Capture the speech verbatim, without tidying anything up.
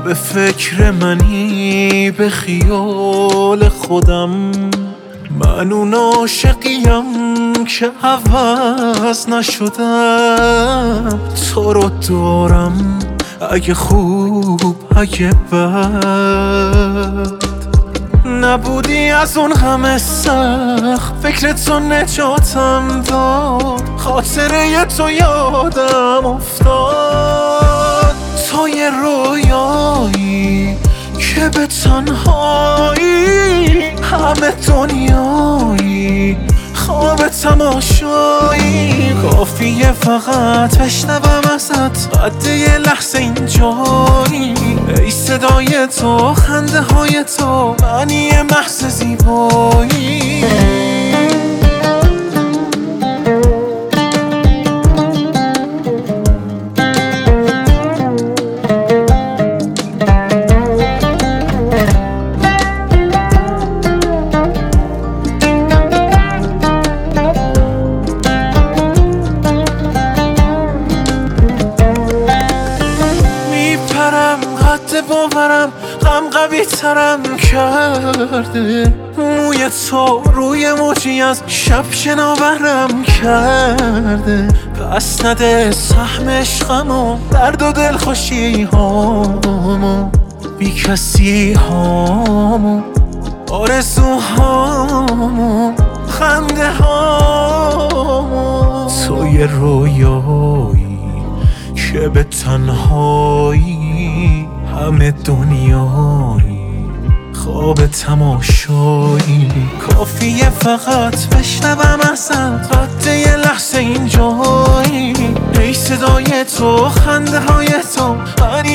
به فکر منی به خیال خودم، من اون عاشقیم که عوض نشدم. تو رو دارم اگه خوب اگه بد، نبودی از اون همه سخت فکر تو نجاتم داد. خاطره تو یادم افتاد، تو یه رویایی که به تنهایی همه دنیایی خواب تماشایی. کافیه فقط بشنوم ازت قد یه لحظه اینجایی، ای صدای تو خنده های تو معنی محض زیبایی. حد باورم غم قوی ترم کرده، موی تو روی موجی از شب شناورم کرده. پس نده سهم عشقمو درد و دلخوشی هامو، بی کسی هامو آرزوهامو خنده هامو. تو یه رویایی که به تنهایی همه دنیایی خواب تماشایی. کافیه فقط بشنوم ازت قد یه لحظه اینجایی، ای صدای تو خنده های تو